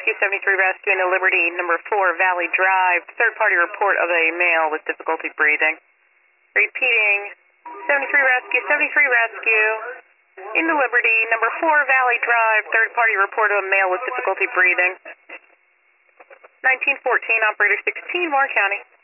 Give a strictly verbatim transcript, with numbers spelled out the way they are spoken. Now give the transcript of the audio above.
Rescue, seventy-three Rescue into Liberty, number four, Valley Drive. Third-party report of a male with difficulty breathing. Repeating, seventy-three Rescue, seventy-three Rescue into Liberty, number four, Valley Drive. Third-party report of a male with difficulty breathing. nineteen fourteen, Operator sixteen, Moore County.